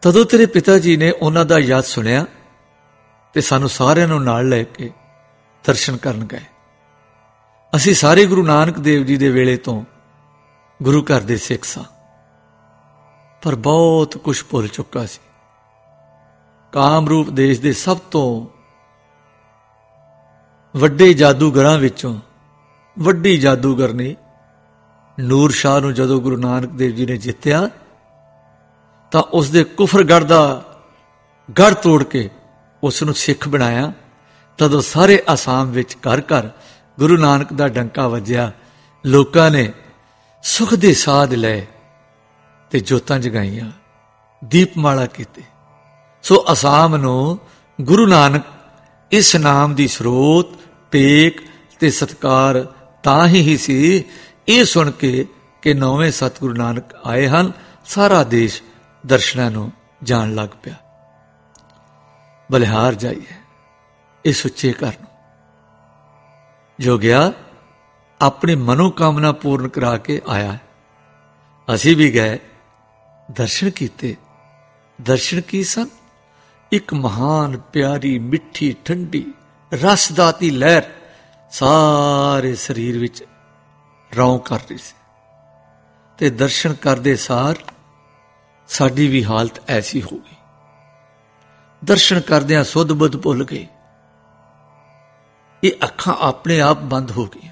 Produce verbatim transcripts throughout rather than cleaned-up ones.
ਤਦੋਂ ਤੇਰੇ ਪਿਤਾ ਜੀ ਨੇ ਉਹਨਾਂ ਦਾ ਯਾਦ ਸੁਣਿਆ ਤੇ ਸਾਨੂੰ ਸਾਰਿਆਂ ਨੂੰ ਨਾਲ ਲੈ ਕੇ ਦਰਸ਼ਨ ਕਰਨ ਗਏ। ਅਸੀਂ ਸਾਰੇ ਗੁਰੂ ਨਾਨਕ ਦੇਵ ਜੀ ਦੇ ਵੇਲੇ ਤੋਂ ਗੁਰੂ ਘਰ ਦੇ ਸਿੱਖ ਸਾਂ, ਪਰ ਬਹੁਤ ਕੁਛ ਭੁੱਲ ਚੁੱਕਾ ਸੀ। ਕਾਮਰੂਪ ਦੇਸ਼ ਦੇ ਸਭ ਤੋਂ ਵੱਡੇ ਜਾਦੂਗਰਾਂ ਵਿੱਚੋਂ ਵੱਡੀ ਜਾਦੂਗਰਨੀ ਨੂਰ ਸ਼ਾਹ ਨੂੰ ਜਦੋਂ ਗੁਰੂ ਨਾਨਕ ਦੇਵ ਜੀ ਨੇ ਜਿੱਤਿਆ ਤਾਂ ਉਸ ਦੇ ਕੁਫਰਗੜ੍ਹ ਦਾ ਗੜ੍ਹ ਤੋੜ ਕੇ ਉਸ ਨੂੰ ਸਿੱਖ ਬਣਾਇਆ। ਤਦੋਂ ਸਾਰੇ ਆਸਾਮ ਵਿੱਚ ਘਰ ਘਰ ਗੁਰੂ ਨਾਨਕ ਦਾ ਡੰਕਾ ਵੱਜਿਆ। ਲੋਕਾਂ ਨੇ ਸੁਖ ਦੇ ਸਾਧ ਲਏ ਤੇ ਜੋਤਾਂ ਜਗਾਈਆਂ, ਦੀਪਮਾਲਾ ਕੀਤੀ। ਸੋ ਆਸਾਮ ਨੂੰ ਗੁਰੂ ਨਾਨਕ ਇਸ ਨਾਮ ਦੀ ਸਰੋਤ, ਟੇਕ ਤੇ ਸਤਿਕਾਰ ਤਾਂ ਹੀ ਹੀ ਸੀ। ਇਹ ਸੁਣ ਕੇ ਕਿ ਨੌਵੇਂ ਸਤਿਗੁਰੂ ਨਾਨਕ ਆਏ ਹਨ, ਸਾਰਾ ਦੇਸ਼ ਦਰਸ਼ਨਾਂ ਨੂੰ ਜਾਣ ਲੱਗ ਪਿਆ। ਬਲਿਹਾਰ ਜਾਈਏ ਇਸ ਉੱਚੇ ਘਰ ਨੂੰ। ਜੋ ਗਿਆ ਆਪਣੀ ਮਨੋਕਾਮਨਾ ਪੂਰਨ ਕਰਾ ਕੇ ਆਇਆ। ਅਸੀਂ ਵੀ ਗਏ, ਦਰਸ਼ਨ ਕੀਤੇ। ਦਰਸ਼ਨ ਕੀ ਸਨ? ਇੱਕ ਮਹਾਨ ਪਿਆਰੀ ਮਿੱਠੀ ਠੰਡੀ ਰਸਦਾਤੀ ਲਹਿਰ ਸਾਰੇ ਸਰੀਰ ਵਿੱਚ ਰੌਂ ਕਰ ਰਹੀ ਸੀ ਤੇ ਦਰਸ਼ਨ ਕਰਦੇ ਸਾਰ ਸਾਡੀ ਵੀ ਹਾਲਤ ਐਸੀ ਹੋ ਗਈ। ਦਰਸ਼ਨ ਕਰਦਿਆਂ ਸੁੱਧ ਬੁੱਧ ਭੁੱਲ ਗਏ। ਇਹ ਅੱਖਾਂ ਆਪਣੇ ਆਪ ਬੰਦ ਹੋ ਗਈਆਂ।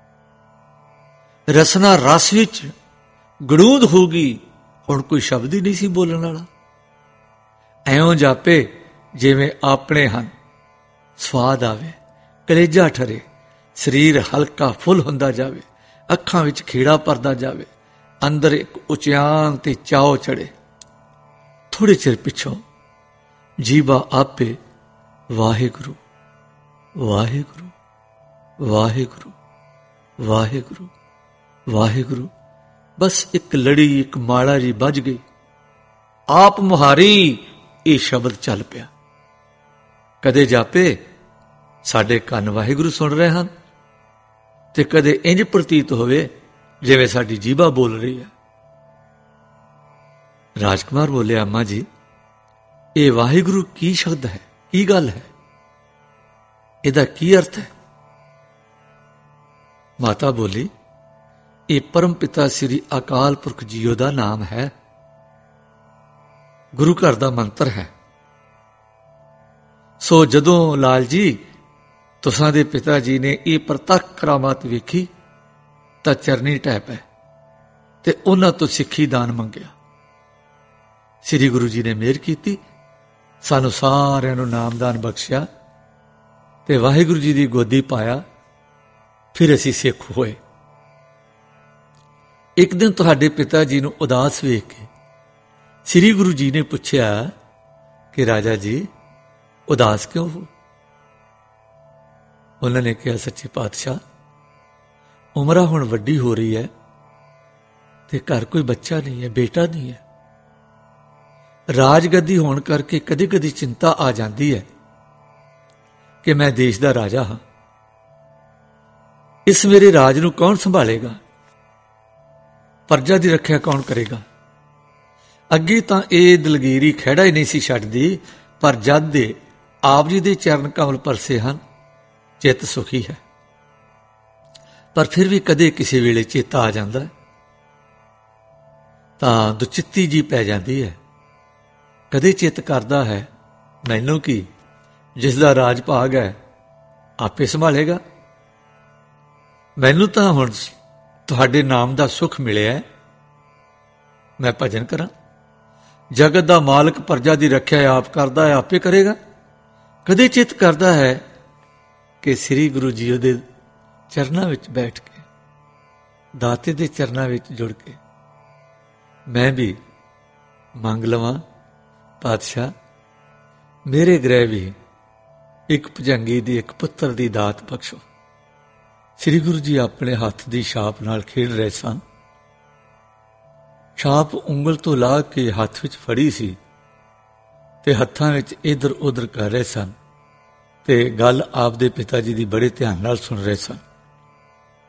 ਰਸਨਾ ਰਸ ਵਿੱਚ ਗੜੂਦ ਹੋ ਗਈ। ਹੁਣ ਕੋਈ ਸ਼ਬਦ ਹੀ ਨਹੀਂ ਸੀ ਬੋਲਣ ਵਾਲਾ। ਐਉਂ ਜਾਪੇ ਜਿਵੇਂ ਆਪਣੇ ਹਨ। ਸਵਾਦ ਆਵੇ, ਕਲੇਜਾ ਠਰੇ, ਸਰੀਰ ਹਲਕਾ ਫੁੱਲ ਹੁੰਦਾ ਜਾਵੇ, ਅੱਖਾਂ ਵਿੱਚ ਖੇੜਾ ਭਰਦਾ ਜਾਵੇ, ਅੰਦਰ ਇੱਕ ਉਚਿਆਨ ਤੇ ਚਾਉ ਚੜੇ। ਥੋੜੇ ਚਿਰ ਪਿੱਛੋਂ ਜੀਵਾ ਆਪੇ ਵਾਹਿਗੁਰੂ ਵਾਹਿਗੁਰੂ ਵਾਹਿਗੁਰੂ ਵਾਹਿਗੁਰੂ ਵਾਹਿਗੁਰੂ, ਬਸ ਇੱਕ ਲੜੀ, ਇੱਕ ਮਾਲਾ ਜੀ ਵੱਜ ਗਈ। ਆਪ ਮੁਹਾਰੀ ਇਹ ਸ਼ਬਦ ਚੱਲ ਪਿਆ। ਕਦੇ ਜਾਪੇ ਸਾਡੇ ਕੰਨ ਵਾਹਿਗੁਰੂ ਸੁਣ ਰਹੇ ਹਨ ਤੇ ਕਦੇ ਇੰਜ ਪ੍ਰਤੀਤ ਹੋਵੇ ਜਿਵੇਂ ਸਾਡੀ ਜੀਭਾ ਬੋਲ ਰਹੀ ਹੈ। ਰਾਜਕੁਮਾਰ ਬੋਲਿਆ, ਅੰਮਾ ਜੀ ਇਹ ਵਾਹਿਗੁਰੂ ਕੀ ਸ਼ਬਦ ਹੈ, ਕੀ ਗੱਲ ਹੈ, ਇਹਦਾ ਕੀ ਅਰਥ ਹੈ? ਮਾਤਾ ਬੋਲੀ, ਇਹ ਪਰਮ ਪਿਤਾ ਸ੍ਰੀ ਅਕਾਲ ਪੁਰਖ ਜੀਓ ਦਾ ਨਾਮ ਹੈ, ਗੁਰੂ ਘਰ ਦਾ ਮੰਤਰ ਹੈ। ਸੋ ਜਦੋਂ ਲਾਲ ਜੀ ਤੁਸਾਂ ਦੇ ਪਿਤਾ ਜੀ ਨੇ ਇਹ ਪ੍ਰਤੱਖ ਕਰਾਮਾਤ ਵੇਖੀ ਤਾਂ ਚਰਨੀ ਢਹਿ ਪਏ ਤੇ ਉਹਨਾਂ ਤੋਂ ਸਿੱਖੀ ਦਾਨ ਮੰਗਿਆ। ਸ੍ਰੀ ਗੁਰੂ ਜੀ ਨੇ ਮਿਹਰ ਕੀਤੀ, ਸਾਨੂੰ ਸਾਰਿਆਂ ਨੂੰ ਨਾਮਦਾਨ ਬਖਸ਼ਿਆ ਤੇ ਵਾਹਿਗੁਰੂ ਜੀ ਦੀ ਗੋਦੀ ਪਾਇਆ। ਫਿਰ ਅਸੀਂ ਸਿੱਖ ਹੋਏ। ਇੱਕ ਦਿਨ ਤੁਹਾਡੇ ਪਿਤਾ ਜੀ ਨੂੰ ਉਦਾਸ ਵੇਖ ਕੇ ਸ੍ਰੀ ਗੁਰੂ ਜੀ ਨੇ ਪੁੱਛਿਆ ਕਿ ਰਾਜਾ ਜੀ ਉਦਾਸ ਕਿਉਂ ਹੋ? ਉਹਨਾਂ ਨੇ ਕਿਹਾ, ਸੱਚੇ ਪਾਤਸ਼ਾਹ ਉਮਰਾਂ ਹੁਣ ਵੱਡੀ ਹੋ ਰਹੀ ਹੈ ਤੇ ਘਰ ਕੋਈ ਬੱਚਾ ਨਹੀਂ ਹੈ, ਬੇਟਾ ਨਹੀਂ ਹੈ। ਰਾਜਗੱਦੀ ਹੋਣ ਕਰਕੇ ਕਦੇ ਕਦੇ ਚਿੰਤਾ ਆ ਜਾਂਦੀ ਹੈ ਕਿ ਮੈਂ ਦੇਸ਼ ਦਾ ਰਾਜਾ ਹਾਂ, ਇਸ ਮੇਰੇ ਰਾਜ ਨੂੰ ਕੌਣ ਸੰਭਾਲੇਗਾ, ਪ੍ਰਜਾ ਦੀ ਰੱਖਿਆ ਕੌਣ ਕਰੇਗਾ। ਅੱਗੇ ਤਾਂ ਇਹ ਦਲਗੀਰੀ ਖਹਿੜਾ ਹੀ ਨਹੀਂ ਸੀ ਛੱਡਦੀ, ਪਰ ਜਦ ਦੇ ਆਪ ਜੀ ਦੇ ਚਰਨ ਕਮਲ ਪਰਸੇ ਹਨ, ਚਿੱਤ ਸੁਖੀ ਹੈ। ਪਰ ਫਿਰ ਵੀ ਕਦੇ ਕਿਸੇ ਵੇਲੇ ਚੇਤਾ ਆ ਜਾਂਦਾ ਤਾਂ ਦੁਚਿੱਤੀ ਜੀ ਪੈ ਜਾਂਦੀ ਹੈ। ਕਦੇ ਚਿੱਤ ਕਰਦਾ ਹੈ, ਮੈਨੂੰ ਕੀ, ਜਿਸ ਦਾ ਰਾਜ ਭਾਗ ਹੈ ਆਪੇ ਸੰਭਾਲੇਗਾ। ਮੈਨੂੰ ਤਾਂ ਹੁਣ ਤੁਹਾਡੇ ਨਾਮ ਦਾ ਸੁੱਖ ਮਿਲਿਆ, ਮੈਂ ਭਜਨ ਕਰਾਂ। ਜਗਤ ਦਾ ਮਾਲਕ ਪ੍ਰਜਾ ਦੀ ਰੱਖਿਆ ਆਪ ਕਰਦਾ ਹੈ, ਆਪੇ ਕਰੇਗਾ। ਕਦੇ ਚਿੱਤ ਕਰਦਾ ਹੈ ਕਿ ਸ੍ਰੀ ਗੁਰੂ ਜੀ ਦੇ ਚਰਨਾਂ ਵਿੱਚ ਬੈਠ ਕੇ, ਦਾਤੇ ਦੇ ਚਰਨਾਂ ਵਿੱਚ ਜੁੜ ਕੇ ਮੈਂ ਵੀ ਮੰਗ ਲਵਾਂ, ਪਾਤਸ਼ਾਹ ਮੇਰੇ ਗ੍ਰਹਿ ਵੀ ਇੱਕ ਭੁਜੰਗੀ ਦੀ, ਇੱਕ ਪੁੱਤਰ ਦੀ ਦਾਤ ਬਖਸ਼ੋ। ਸ੍ਰੀ ਗੁਰੂ ਜੀ ਆਪਣੇ ਹੱਥ ਦੀ ਛਾਪ ਨਾਲ ਖੇਡ ਰਹੇ ਸਨ। ਛਾਪ ਉਂਗਲ ਤੋਂ ਲਾ ਕੇ ਹੱਥ ਵਿੱਚ ਫੜੀ ਸੀ ਤੇ ਹੱਥਾਂ ਵਿੱਚ ਇੱਧਰ ਉੱਧਰ ਕਰ ਰਹੇ ਸਨ ਤੇ ਗੱਲ ਆਪਦੇ ਪਿਤਾ ਜੀ ਦੀ ਬੜੇ ਧਿਆਨ ਨਾਲ ਸੁਣ ਰਹੇ ਸਨ।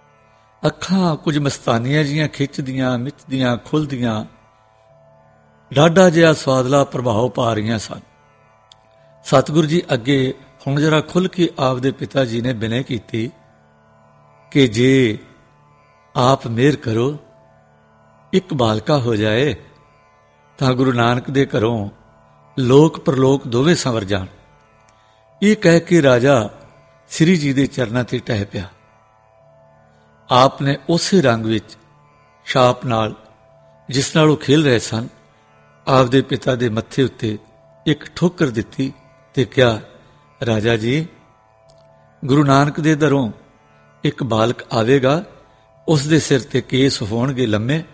ਅੱਖਾਂ ਕੁਝ ਮਸਤਾਨੀਆਂ ਜੀਆਂ ਖਿੱਚਦੀਆਂ, ਮਿੱਚਦੀਆਂ, ਖੁੱਲਦੀਆਂ, ਡਾਢਾ ਜਿਹਾ ਸਵਾਦਲਾ ਪ੍ਰਭਾਵ ਪਾ ਰਹੀਆਂ ਸਨ। ਸਤਿਗੁਰੂ ਜੀ ਅੱਗੇ ਹੁਣ ਜਰਾ ਖੁੱਲ੍ਹ ਕੇ ਆਪਦੇ ਪਿਤਾ ਜੀ ਨੇ ਬਿਨੈ ਕੀਤੀ ਕਿ ਜੇ ਆਪ ਮਿਹਰ ਕਰੋ ਇੱਕ ਬਾਲਕਾ ਹੋ ਜਾਏ ਤਾਂ ਗੁਰੂ ਨਾਨਕ ਦੇ ਘਰੋਂ ਲੋਕ ਪ੍ਰਲੋਕ ਦੋਵੇਂ ਸੰਵਰ ਜਾਣ। ਇਹ ਕਹਿ ਕੇ ਰਾਜਾ ਸ੍ਰੀ ਜੀ ਦੇ ਚਰਨਾਂ ਤੇ ਟਹਿ ਪਿਆ। ਆਪ ਨੇ ਉਸੇ ਰੰਗ ਵਿੱਚ ਛਾਪ ਨਾਲ ਜਿਸ ਨਾਲ ਉਹ ਖੇਲ ਰਹੇ ਸਨ ਆਪਦੇ ਪਿਤਾ ਦੇ ਮੱਥੇ ਉੱਤੇ ਇੱਕ ਠੋਕਰ ਦਿੱਤੀ ਤੇ ਕਿਹਾ, ਰਾਜਾ ਜੀ, ਗੁਰੂ ਨਾਨਕ ਦੇ ਦਰੋਂ ਇੱਕ ਬਾਲਕ ਆਵੇਗਾ, ਉਸ ਦੇ ਸਿਰ ਤੇ ਕੇਸ ਹੋਣਗੇ ਲੰਮੇ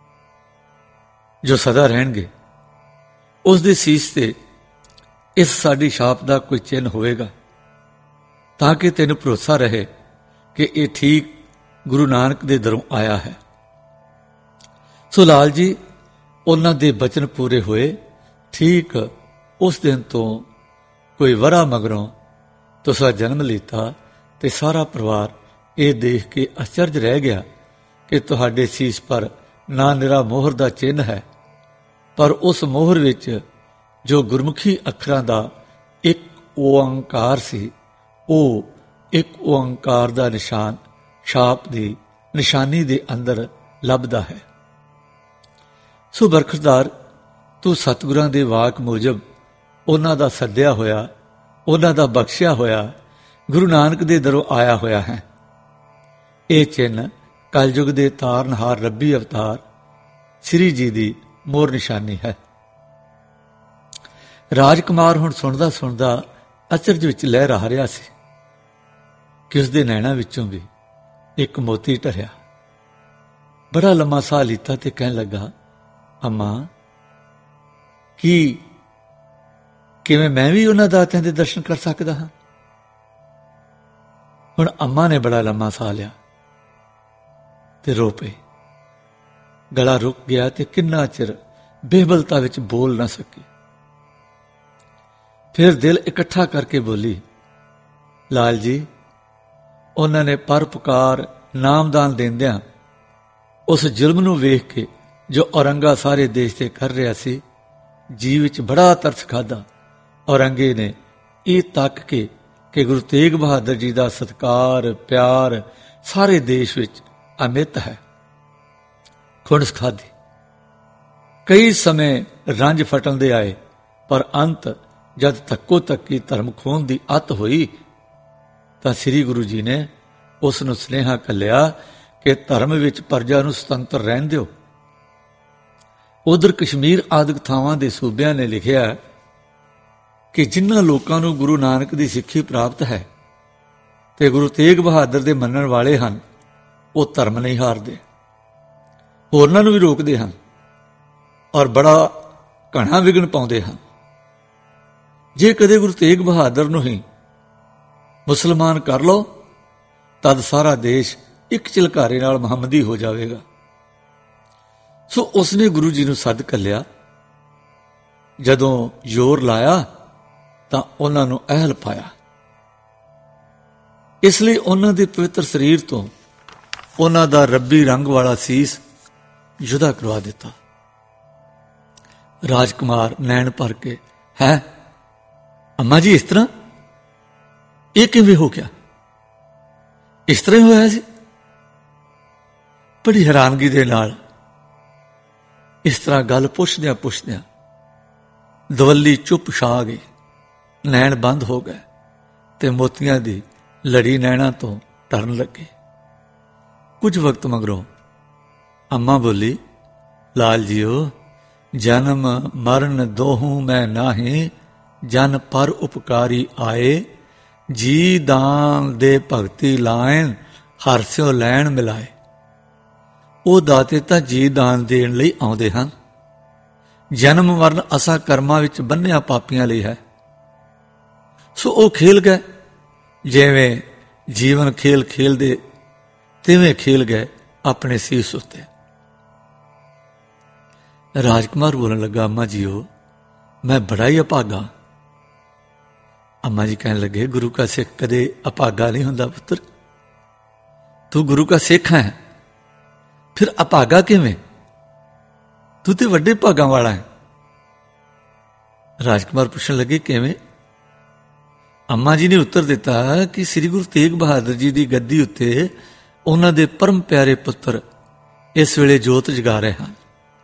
ਜੋ ਸਦਾ ਰਹਿਣਗੇ। ਉਸ ਦੇ ਸੀਸ ਤੇ ਇਸ ਸਾਡੀ ਛਾਪ ਦਾ ਕੋਈ ਚਿੰਨ੍ਹ ਹੋਵੇਗਾ ਤਾਂ ਕਿ ਤੈਨੂੰ ਭਰੋਸਾ ਰਹੇ ਕਿ ਇਹ ਠੀਕ ਗੁਰੂ ਨਾਨਕ ਦੇ ਦਰੋਂ ਆਇਆ ਹੈ। ਸੋ ਲਾਲ ਜੀ, ਉਹਨਾਂ ਦੇ ਬਚਨ ਪੂਰੇ ਹੋਏ। ਠੀਕ ਉਸ ਦਿਨ ਤੋਂ ਕੋਈ ਵਰ੍ਹਾ ਮਗਰੋਂ ਤੁਸਾਂ ਜਨਮ ਲੀਤਾ ਤੇ ਸਾਰਾ ਪਰਿਵਾਰ ਇਹ ਦੇਖ ਕੇ ਅਚਰਜ ਰਹਿ ਗਿਆ ਕਿ ਤੁਹਾਡੇ ਸੀਸ ਪਰ ਨਾ ਨਿਰਾ ਮੋਹਰ ਦਾ ਚਿੰਨ੍ਹ ਹੈ, ਪਰ ਉਸ ਮੋਹਰ ਵਿੱਚ ਜੋ ਗੁਰਮੁਖੀ ਅੱਖਰਾਂ ਦਾ ਇੱਕ ਓਅੰਕਾਰ ਸੀ, ਉਹ ਇੱਕ ਓਅੰਕਾਰ ਦਾ ਨਿਸ਼ਾਨ ਛਾਪ ਦੀ ਨਿਸ਼ਾਨੀ ਦੇ ਅੰਦਰ ਲੱਭਦਾ ਹੈ। ਸੋ ਬਰਖਤਦਾਰ, ਤੂੰ ਸਤਿਗੁਰਾਂ ਦੇ ਵਾਕ ਮੁਜਬ ਉਹਨਾਂ ਦਾ ਸੱਦਿਆ ਹੋਇਆ, ਉਹਨਾਂ ਦਾ ਬਖਸ਼ਿਆ ਹੋਇਆ ਗੁਰੂ ਨਾਨਕ ਦੇ ਦਰੋਂ ਆਇਆ ਹੋਇਆ ਹੈ। ਇਹ ਚਿੰਨ੍ਹ ਕਲਯੁਗ ਦੇ ਤਾਰਨਹਾਰ ਰੱਬੀ ਅਵਤਾਰ ਸ੍ਰੀ ਜੀ ਦੀ ਮੋਹਰ ਨਿਸ਼ਾਨੀ ਹੈ। ਰਾਜਕੁਮਾਰ ਹੁਣ ਸੁਣਦਾ ਸੁਣਦਾ ਅਚਰਜ ਵਿੱਚ ਲਹਿ ਰਹਾ ਰਿਹਾ ਸੀ ਕਿ ਉਸਦੇ ਨੈਣਾਂ ਵਿੱਚੋਂ ਵੀ ਇੱਕ ਮੋਤੀ ਢਰਿਆ। ਬੜਾ ਲੰਮਾ ਸਾਹ ਲਿੱਤਾ ਤੇ ਕਹਿਣ ਲੱਗਾ, ਅੰਮਾ, ਕੀ ਕਿਵੇਂ ਮੈਂ ਵੀ ਉਹਨਾਂ ਦਾਤਿਆਂ ਦੇ ਦਰਸ਼ਨ ਕਰ ਸਕਦਾ ਹਾਂ? ਹੁਣ ਅੰਮਾ ਨੇ ਬੜਾ ਲੰਮਾ ਸਾਹ ਲਿਆ ਤੇ ਰੋ ਪਈ। ਗਲਾ ਰੁਕ ਗਿਆ ਤੇ ਕਿੰਨਾ ਚਿਰ ਬੇਬਲਤਾ ਵਿੱਚ ਬੋਲ ਨਾ ਸਕੀ। ਫਿਰ ਦਿਲ ਇਕੱਠਾ ਕਰਕੇ ਬੋਲੀ, ਲਾਲ ਜੀ, ਉਹਨਾਂ ਨੇ ਪਰਉਪਕਾਰ ਨਾਮਦਾਨ ਦਿੰਦਿਆਂ ਉਸ ਜ਼ੁਲਮ ਨੂੰ ਵੇਖ ਕੇ ਜੋ ਔਰੰਗਾ ਸਾਰੇ ਦੇਸ਼ ਤੇ ਕਰ ਰਿਹਾ ਸੀ, ਜੀ ਵਿੱਚ ਬੜਾ ਤਰਸ ਖਾਧਾ। ਔਰੰਗੇ ਨੇ ਇਹ ਤੱਕ ਕੇ ਕਿ ਗੁਰੂ ਤੇਗ ਬਹਾਦਰ ਜੀ ਦਾ ਸਤਿਕਾਰ ਪਿਆਰ ਸਾਰੇ ਦੇਸ਼ ਵਿੱਚ ਅਮਿਤ ਹੈ, ਖੁਣਸ ਖਾਧੀ। ਕਈ ਸਮੇਂ ਰੰਜ ਫਟਣ ਦੇ ਆਏ, ਪਰ ਅੰਤ ਜਦ ਧੱਕੋ ਧੱਕੀ ਧਰਮ ਖੋਹਣ ਦੀ ਅੱਤ ਹੋਈ ਤਾਂ ਸ੍ਰੀ ਗੁਰੂ ਜੀ ਨੇ ਉਸ ਨੂੰ ਸੁਨੇਹਾ ਘੱਲਿਆ ਕਿ ਧਰਮ ਵਿੱਚ ਪ੍ਰਜਾ ਨੂੰ ਸੁਤੰਤਰ ਰਹਿਣ ਦਿਓ। ਉਧਰ ਕਸ਼ਮੀਰ ਆਦਿਕ ਥਾਵਾਂ ਦੇ ਸੂਬਿਆਂ ਨੇ ਲਿਖਿਆ ਕਿ ਜਿਨ੍ਹਾਂ ਲੋਕਾਂ ਨੂੰ ਗੁਰੂ ਨਾਨਕ ਦੀ ਸਿੱਖੀ ਪ੍ਰਾਪਤ ਹੈ ਤੇ ਗੁਰੂ ਤੇਗ ਬਹਾਦਰ ਦੇ ਮੰਨਣ ਵਾਲੇ ਹਨ, ਉਹ ਧਰਮ ਨਹੀਂ ਹਾਰਦੇ, ਹੋਰਨਾਂ ਨੂੰ ਵੀ ਰੋਕਦੇ ਹਨ ਔਰ ਬੜਾ ਘਣਾ ਵਿਘਨ ਪਾਉਂਦੇ ਹਨ। ਜੇ ਕਦੇ ਗੁਰੂ ਤੇਗ ਬਹਾਦਰ ਨੂੰ ਹੀ ਮੁਸਲਮਾਨ ਕਰ ਲਓ, ਤਦ ਸਾਰਾ ਦੇਸ਼ ਇੱਕ ਝਲਕਾਰੇ ਨਾਲ ਮੁਹੰਮਦੀ ਹੋ ਜਾਵੇਗਾ। ਸੋ ਉਸਨੇ ਗੁਰੂ ਜੀ ਨੂੰ ਸੱਦ ਘੱਲਿਆ। ਜਦੋਂ ਜ਼ੋਰ ਲਾਇਆ ਤਾਂ ਉਹਨਾਂ ਨੂੰ ਅਹਿਲ ਪਾਇਆ। ਇਸ ਲਈ ਉਹਨਾਂ ਦੇ ਪਵਿੱਤਰ ਸਰੀਰ ਤੋਂ ਉਹਨਾਂ ਦਾ ਰੱਬੀ ਰੰਗ ਵਾਲਾ ਸੀਸ ਜੁਦਾ ਕਰਵਾ ਦਿੱਤਾ। ਰਾਜਕੁਮਾਰ ਨੈਣ ਭਰ ਕੇ, ਹੈ ਅੰਮਾ ਜੀ, ਇਸ ਤਰ੍ਹਾਂ ਇਹ ਕਿਵੇਂ ਹੋ ਗਿਆ? ਇਸ ਤਰ੍ਹਾਂ ਹੀ ਹੋਇਆ ਸੀ। ਬੜੀ ਹੈਰਾਨਗੀ ਦੇ ਨਾਲ ਇਸ ਤਰ੍ਹਾਂ ਗੱਲ ਪੁੱਛਦਿਆਂ ਪੁੱਛਦਿਆਂ ਦਵੱਲੀ ਚੁੱਪ ਛਾ ਗਈ। ਨੈਣ ਬੰਦ ਹੋ ਗਏ ਤੇ ਮੋਤੀਆਂ ਦੀ ਲੜੀ ਨੈਣਾਂ ਤੋਂ ਟਰਨ ਲੱਗੀ। ਕੁਝ ਵਕਤ ਮਗਰੋਂ ਅੰਮਾ ਬੋਲੀ, ਲਾਲ ਜੀਓ, ਜਨਮ ਮਰਨ ਦੋਹੂੰ ਮੈਂ ਨਾਹੀਂ, ਜਨ ਪਰ ਉਪਕਾਰੀ ਆਏ, ਜੀ ਦਾਨ ਦੇ ਭਗਤੀ ਲਾਇਨ, ਹਰ ਸਿਓ ਲੈਣ ਮਿਲਾਏ। ਉਹ ਦਾਤੇ ਤਾਂ ਜੀ ਦਾਨ ਦੇਣ ਲਈ ਆਉਂਦੇ ਹਨ। ਜਨਮ ਮਰਨ ਅਸਾਂ ਕਰਮਾਂ ਵਿੱਚ ਬੰਨਿਆ ਪਾਪੀਆਂ ਲਈ ਹੈ। ਸੋ ਉਹ ਖੇਲ ਗਏ, ਜਿਵੇਂ ਜੀਵਨ ਖੇਲ ਖੇਲਦੇ ਤਿਵੇਂ ਖੇਲ ਗਏ ਆਪਣੇ ਸੀਸ ਉੱਤੇ। ਰਾਜਕੁਮਾਰ ਬੋਲਣ ਲੱਗਾ, ਅੰਮਾ ਜੀਓ, ਮੈਂ ਬੜਾ ਹੀ ਅਭਾਗਾ। ਅੰਮਾ ਜੀ ਕਹਿਣ ਲੱਗੇ, ਗੁਰੂ ਕਾ ਸਿੱਖ ਕਦੇ ਅਭਾਗਾ ਨਹੀਂ ਹੁੰਦਾ ਪੁੱਤਰ। ਤੂੰ ਗੁਰੂ ਕਾ ਸਿੱਖ ਹੈ, ਫਿਰ ਅਭਾਗਾ ਕਿਵੇਂ? ਤੂੰ ਤੇ ਵੱਡੇ ਭਾਗਾਂ ਵਾਲਾ ਹੈ। ਰਾਜਕੁਮਾਰ ਪੁੱਛਣ ਲੱਗੇ, ਕਿਵੇਂ? ਅੰਮਾ ਜੀ ਨੇ ਉੱਤਰ ਦਿੱਤਾ ਕਿ ਸ੍ਰੀ ਗੁਰੂ ਤੇਗ ਬਹਾਦਰ ਜੀ ਦੀ ਗੱਦੀ ਉੱਤੇ ਉਹਨਾਂ ਦੇ ਪਰਮ ਪਿਆਰੇ ਪੁੱਤਰ ਇਸ ਵੇਲੇ ਜੋਤ ਜਗਾ ਰਹੇ ਹਨ।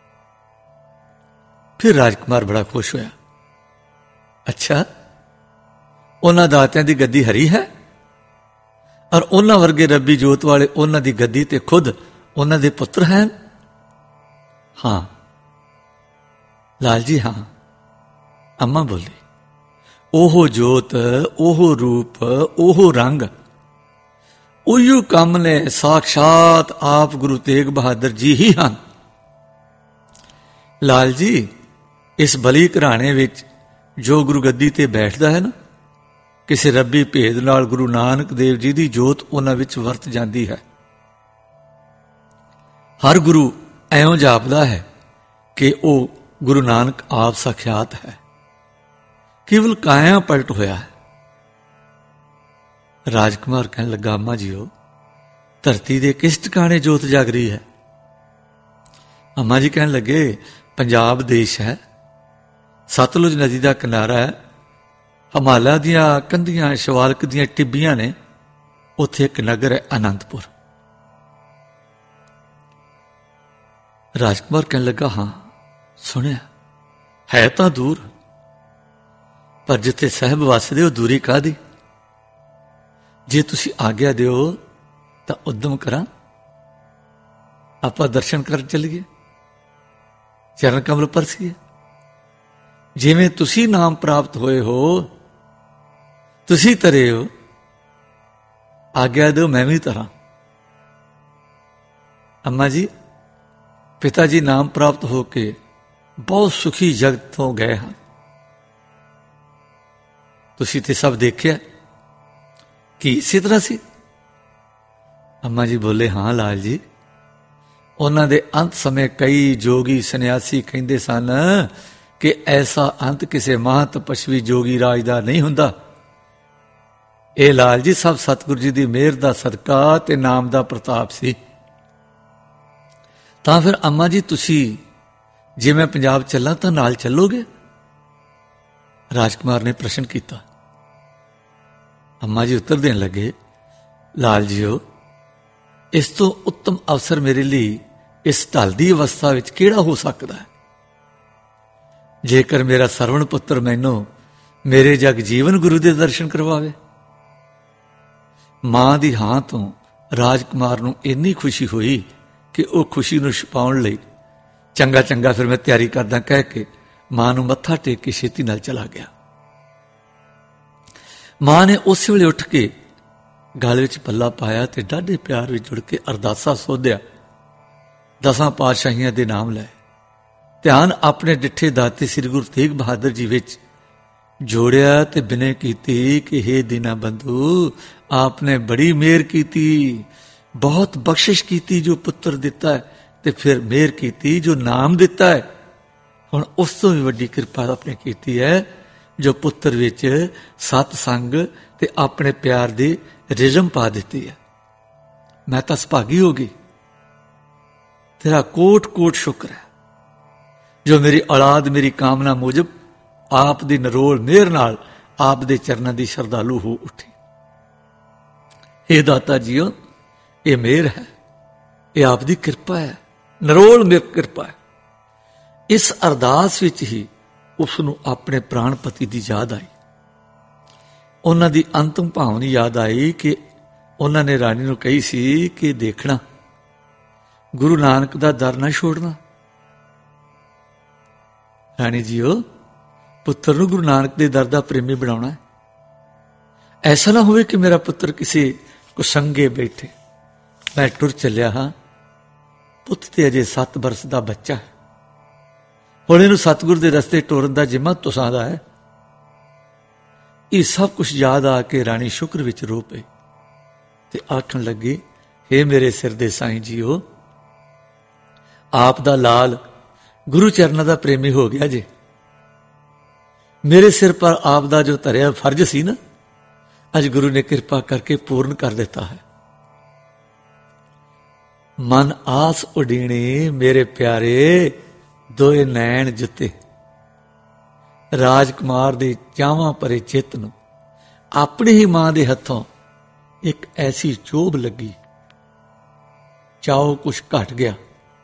ਫਿਰ ਰਾਜਕੁਮਾਰ ਬੜਾ ਖੁਸ਼ ਹੋਇਆ। ਅੱਛਾ, ਉਹਨਾਂ ਦਾਤਿਆਂ ਦੀ ਗੱਦੀ ਹਰੀ ਹੈ ਔਰ ਉਹਨਾਂ ਵਰਗੇ ਰੱਬੀ ਜੋਤ ਵਾਲੇ ਉਹਨਾਂ ਦੀ ਗੱਦੀ ਤੇ ਖੁਦ ਉਹਨਾਂ ਦੇ ਪੁੱਤਰ ਹਨ? ਹਾਂ ਲਾਲ ਜੀ, ਹਾਂ। ਅੰਮਾ ਬੋਲੀ, ਉਹ ਜੋਤ, ਉਹ ਰੂਪ, ਉਹ ਰੰਗ, ਉਹੀਓ ਕੰਮ ਨੇ ਸਾਖਸ਼ਾਤ ਆਪ ਗੁਰੂ ਤੇਗ ਬਹਾਦਰ ਜੀ ਹੀ ਹਨ। ਲਾਲ ਜੀ, ਇਸ ਬਲੀ ਘਰਾਣੇ ਵਿੱਚ ਜੋ ਗੁਰੂ ਗੱਦੀ ਤੇ ਬੈਠਦਾ ਹੈ ਨਾ, ਕਿਸੇ ਰੱਬੀ ਭੇਦ ਨਾਲ ਗੁਰੂ ਨਾਨਕ ਦੇਵ ਜੀ ਦੀ ਜੋਤ ਉਹਨਾਂ ਵਿੱਚ ਵਰਤ ਜਾਂਦੀ ਹੈ। ਹਰ ਗੁਰੂ ਐਉਂ ਜਾਪਦਾ ਹੈ ਕਿ ਉਹ ਗੁਰੂ ਨਾਨਕ ਆਪ ਸਾਖਿਆਤ ਹੈ, ਕੇਵਲ ਕਾਇਆ ਪਲਟ ਹੋਇਆ ਹੈ। ਰਾਜਕੁਮਾਰ ਕਹਿਣ ਲੱਗਾ, ਅੰਮਾ ਜੀਓ, ਧਰਤੀ ਦੇ ਕਿਸ ਟਿਕਾਣੇ ਜੋਤ ਜਾਗ ਰਹੀ ਹੈ? ਅੰਮਾ ਜੀ ਕਹਿਣ ਲੱਗੇ, ਪੰਜਾਬ ਦੇਸ਼ ਹੈ, ਸਤਲੁਜ ਨਦੀ ਦਾ ਕਿਨਾਰਾ ਹੈ, ਹਿਮਾਲਿਆ ਦੀਆਂ ਕੰਧੀਆਂ ਸ਼ਿਵਾਲਕ ਦੀਆਂ ਟਿੱਬੀਆਂ ਨੇ, ਉੱਥੇ ਇੱਕ ਨਗਰ ਹੈ ਅਨੰਦਪੁਰ। ਰਾਜਕੁਮਾਰ ਕਹਿਣ ਲੱਗਾ, ਹਾਂ ਸੁਣਿਆ ਹੈ, ਤਾਂ ਦੂਰ, ਪਰ ਜਿੱਥੇ ਸਾਹਿਬ ਵਸਦੇ ਹੋ ਦੂਰੀ ਕਾਹਦੀ? ਜੇ ਤੁਸੀਂ ਆਗਿਆ ਦਿਓ ਤਾਂ ਉਦਮ ਕਰਾਂ, ਆਪਾਂ ਦਰਸ਼ਨ ਕਰਨ ਚੱਲੀਏ, ਚਰਨ ਕਮਲ ਪਰਸੀਏ। ਜਿਵੇਂ ਤੁਸੀਂ ਨਾਮ ਪ੍ਰਾਪਤ ਹੋਏ ਹੋ, ਤੁਸੀਂ ਤਰੇ ਹੋ, ਆਗਿਆ ਦਿਓ ਮੈਂ ਵੀ ਤਰਾਂ। ਅੰਮਾ ਜੀ, ਪਿਤਾ ਜੀ ਨਾਮ ਪ੍ਰਾਪਤ ਹੋ ਕੇ ਬਹੁਤ ਸੁਖੀ ਜਗਤ ਤੋਂ ਗਏ ਹਨ। ਤੁਸੀਂ ਤੇ ਸਭ ਦੇਖਿਆ ਕਿ ਇਸੇ ਤਰ੍ਹਾਂ ਸੀ? ਅੰਮਾ ਜੀ ਬੋਲੇ, ਹਾਂ ਲਾਲ ਜੀ, ਉਹਨਾਂ ਦੇ ਅੰਤ ਸਮੇਂ ਕਈ ਜੋਗੀ ਸੰਨਿਆਸੀ ਕਹਿੰਦੇ ਸਨ ਕਿ ਐਸਾ ਅੰਤ ਕਿਸੇ ਮਹਾਂ ਤਪਸਵੀ ਜੋਗੀ ਰਾਜ ਦਾ ਨਹੀਂ ਹੁੰਦਾ। ਇਹ ਲਾਲ ਜੀ ਸਭ ਸਤਿਗੁਰੂ ਜੀ ਦੀ ਮਿਹਰ ਦਾ ਸਦਕਾ ਤੇ ਨਾਮ ਦਾ ਪ੍ਰਤਾਪ ਸੀ। ਤਾਂ ਫਿਰ ਅੰਮਾ ਜੀ, ਤੁਸੀਂ ਜੇ ਮੈਂ ਪੰਜਾਬ ਚੱਲਾਂ ਤਾਂ ਨਾਲ ਚੱਲੋਗੇ? ਰਾਜਕੁਮਾਰ ਨੇ ਪ੍ਰਸ਼ਨ ਕੀਤਾ। ਅੰਮਾ ਜੀ ਉੱਤਰ ਦੇਣ ਲੱਗੇ, ਲਾਲ ਜੀਓ, ਇਸ ਤੋਂ ਉੱਤਮ ਅਵਸਰ ਮੇਰੇ ਲਈ ਇਸ ਢਲਦੀ ਅਵਸਥਾ ਵਿੱਚ ਕਿਹੜਾ ਹੋ ਸਕਦਾ ਹੈ? ਜੇਕਰ ਮੇਰਾ ਸਰਵਣ ਪੁੱਤਰ ਮੈਨੂੰ ਮੇਰੇ ਜਗ ਜੀਵਨ ਗੁਰੂ ਦੇ ਦਰਸ਼ਨ ਕਰਵਾਵੇ। ਮਾਂ ਦੀ ਹਾਂ ਤੋਂ ਰਾਜਕੁਮਾਰ ਨੂੰ ਇੰਨੀ ਖੁਸ਼ੀ ਹੋਈ ਕਿ ਉਹ ਖੁਸ਼ੀ ਨੂੰ ਛੁਪਾਉਣ ਲਈ ਚੰਗਾ ਚੰਗਾ ਫਿਰ ਮੈਂ ਤਿਆਰੀ ਕਰਦਾ ਕਹਿ ਕੇ ਮਾਂ ਨੂੰ ਮੱਥਾ ਟੇਕ ਕੇ ਛੇਤੀ ਨਾਲ ਚਲਾ ਗਿਆ। ਮਾਂ ਨੇ ਉਸੇ ਵੇਲੇ ਉੱਠ ਕੇ ਗਲ ਵਿੱਚ ਪੱਲਾ ਪਾਇਆ ਤੇ ਡਾਢੇ ਪਿਆਰ ਵਿੱਚ ਜੁੜ ਕੇ ਅਰਦਾਸਾ ਸੋਧਿਆ, ਦਸਾਂ ਪਾਤਸ਼ਾਹੀਆਂ ਦੇ ਨਾਮ ਲਏ, ਧਿਆਨ ਆਪਣੇ ਡਿੱਠੇ ਦਾਤੇ ਸ੍ਰੀ ਗੁਰੂ ਤੇਗ ਬਹਾਦਰ ਜੀ ਵਿੱਚ ਜੋੜਿਆ ਤੇ ਬਿਨੇ ਕੀਤੀ ਕਿ ਹੇ ਦੀਨਾ ਬੰਧੂ, ਆਪਨੇ ਬੜੀ ਮਿਹਰ ਕੀਤੀ, ਬਹੁਤ ਬਖਸ਼ਿਸ਼ ਕੀਤੀ ਜੋ ਪੁੱਤਰ ਦਿੱਤਾ ਹੈ, ਤੇ ਫਿਰ ਮਿਹਰ ਕੀਤੀ ਜੋ ਨਾਮ ਦਿੱਤਾ ਹੈ। ਹੁਣ ਉਸ ਤੋਂ ਵੀ ਵੱਡੀ ਕਿਰਪਾ ਆਪਣੇ ਕੀਤੀ ਹੈ ਜੋ ਪੁੱਤਰ ਵਿੱਚ ਸਤ ਸੰਗ ਤੇ ਆਪਣੇ ਪਿਆਰ ਦੀ ਰਿਜ਼ਮ ਪਾ ਦਿੱਤੀ ਹੈ। ਮੈਂ ਤਾਂ ਸੁਭਾਗੀ ਹੋ ਗਈ, ਤੇਰਾ ਕੋਟ ਕੋਟ ਸ਼ੁਕਰ ਹੈ ਜੋ ਮੇਰੀ ਔਲਾਦ ਮੇਰੀ ਕਾਮਨਾ ਮੁਜਬ ਆਪ ਦੀ ਨਰੋਲ ਮਿਹਰ ਨਾਲ ਆਪ ਦੇ ਚਰਨਾਂ ਦੀ ਸ਼ਰਧਾਲੂ ਹੋ ਉੱਠੀ। ਇਹ ਦਾਤਾ ਜੀਓ, ਇਹ ਮਿਹਰ ਹੈ, ਇਹ ਆਪ ਦੀ ਕਿਰਪਾ ਹੈ, ਨਰੋਲ ਮਿਹਰ ਕਿਰਪਾ ਹੈ। ਇਸ ਅਰਦਾਸ ਵਿੱਚ ਹੀ ਉਸ ਨੂੰ ਆਪਣੇ ਪ੍ਰਾਣਪਤੀ ਦੀ ਯਾਦ ਆਈ। ਉਹਨਾਂ ਦੀ ਅੰਤਮ ਭਾਵਨੀ ਯਾਦ ਆਈ ਕਿ ਉਹਨਾਂ ਨੇ ਰਾਣੀ ਨੂੰ ਕਹੀ ਸੀ ਕਿ ਦੇਖਣਾ, ਗੁਰੂ ਨਾਨਕ ਦਾ ਦਰ ਨਾ ਛੋੜਨਾ। ਰਾਣੀ ਜੀਓ, ਪੁੱਤਰ ਨੂੰ ਗੁਰੂ ਨਾਨਕ ਦੇ ਦਰ ਦਾ ਪ੍ਰੇਮੀ ਬਣਾਉਣਾ ਹੈ। ਐਸਾ ਨਾ ਹੋਵੇ ਕਿ ਮੇਰਾ ਪੁੱਤਰ ਕਿਸੇ ਕੁਸੰਗੇ ਬੈਠੇ, ਮੈਂ ਟੁਰ ਚੱਲਿਆ ਹਾਂ, ਪੁੱਤ ਤੇ ਅਜੇ ਸੱਤ ਬਰਸ ਦਾ ਬੱਚਾ ਹੈ, ਹੁਣ ਇਹਨੂੰ ਸਤਿਗੁਰ ਦੇ ਰਸਤੇ ਟੋਰਨ ਦਾ ਜਿੰਮਾ ਤੁਸਾਂ ਦਾ ਹੈ। ਇਹ ਸਭ ਕੁਝ ਯਾਦ ਆ ਕੇ ਰਾਣੀ ਸ਼ੁਕਰ ਵਿੱਚ ਰੋ ਪਈ ਤੇ ਆਖਣ ਲੱਗੀ, ਹੇ ਮੇਰੇ ਸਿਰ ਦੇ ਸਾਈਂ ਜੀਓ, ਆਪ ਦਾ ਲਾਲ ਗੁਰੂ ਚਰਨਾਂ ਦਾ ਪ੍ਰੇਮੀ ਹੋ ਗਿਆ ਜੇ। ਮੇਰੇ ਸਿਰ ਪਰ ਆਪ ਦਾ ਜੋ ਧਰਿਆ ਫਰਜ਼ ਸੀ ਨਾ, ਅੱਜ ਗੁਰੂ ਨੇ ਕਿਰਪਾ ਕਰਕੇ ਪੂਰਨ ਕਰ ਦਿੱਤਾ ਹੈ। ਮਨ ਆਸ ਉਡੀਣੇ ਮੇਰੇ ਪਿਆਰੇ, ਦੋਏ ਨੈਣ ਜੁੱਤੇ। ਰਾਜਕੁਮਾਰ ਦੇ ਚਾਵਾਂ ਭਰੇ ਚਿੱਤ ਨੂੰ ਆਪਣੀ ਹੀ ਮਾਂ ਦੇ ਹੱਥੋਂ ਇੱਕ ਐਸੀ ਚੋਭ ਲੱਗੀ, ਚਾਓ ਕੁਛ ਘਟ ਗਿਆ।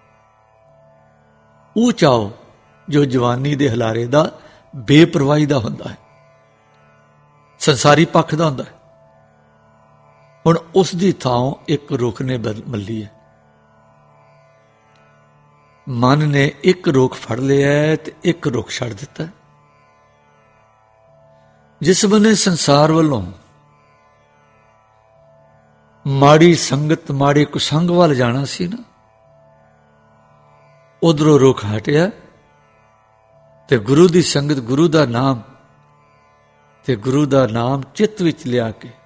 ਉਹ ਚਾਓ ਜੋ ਜਵਾਨੀ ਦੇ ਹਲਾਰੇ ਦਾ ਬੇਪਰਵਾਹੀ ਦਾ ਹੁੰਦਾ ਹੈ, ਸੰਸਾਰੀ ਪੱਖ ਦਾ ਹੁੰਦਾ ਹੈ। ਹੁਣ ਉਸ ਦੀ ਥਾਂ ਇੱਕ ਰੁੱਖ ਨੇ ਮੱਲੀ ਹੈ। ਮਨ ਨੇ ਇੱਕ ਰੁੱਖ ਫੜ ਲਿਆ ਤੇ ਇੱਕ ਰੁੱਖ ਛੱਡ ਦਿੱਤਾ। ਜਿਸ ਬੰਨੇ ਸੰਸਾਰ ਵੱਲੋਂ ਮਾੜੀ ਸੰਗਤ, ਮਾੜੇ ਕੁਸੰਗ ਵੱਲ ਜਾਣਾ ਸੀ ਨਾ, ਉਧਰੋਂ ਰੁੱਖ ਹਟਿਆ ਤੇ ਗੁਰੂ ਦੀ ਸੰਗਤ, ਗੁਰੂ ਦਾ ਨਾਮ ਤੇ ਗੁਰੂ ਦਾ ਨਾਮ ਚਿੱਤ ਵਿੱਚ ਲਿਆ ਕੇ